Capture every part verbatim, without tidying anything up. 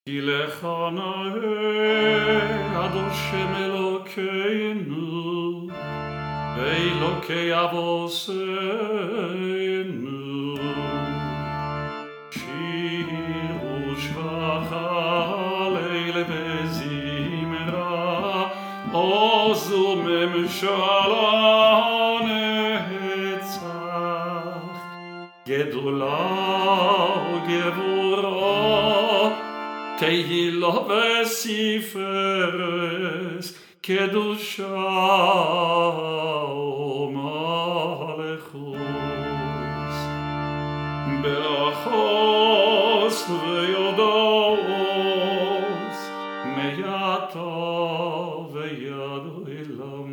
כי לך נאה השם אלוקינו ואלוקי אבותינו. שירו שבח הלל וזמרה עוזו ממשלה נצח. גדולה וגבורה תהילה וספרס קדושה ומלכות. ברכות ויודעות מעתה ועד עולם.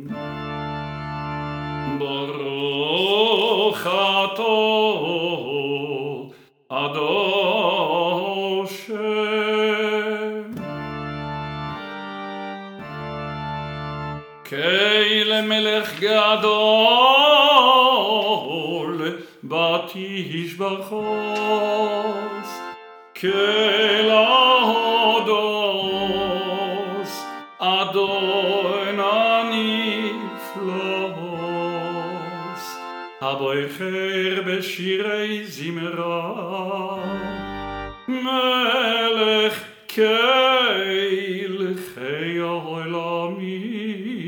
ברוך אתה אדוני השם. כי למלך גדול בתשבחות, כי להודות אדוני נפלאות. הבוחר בשירי זמרה מלך כל חי העולמים.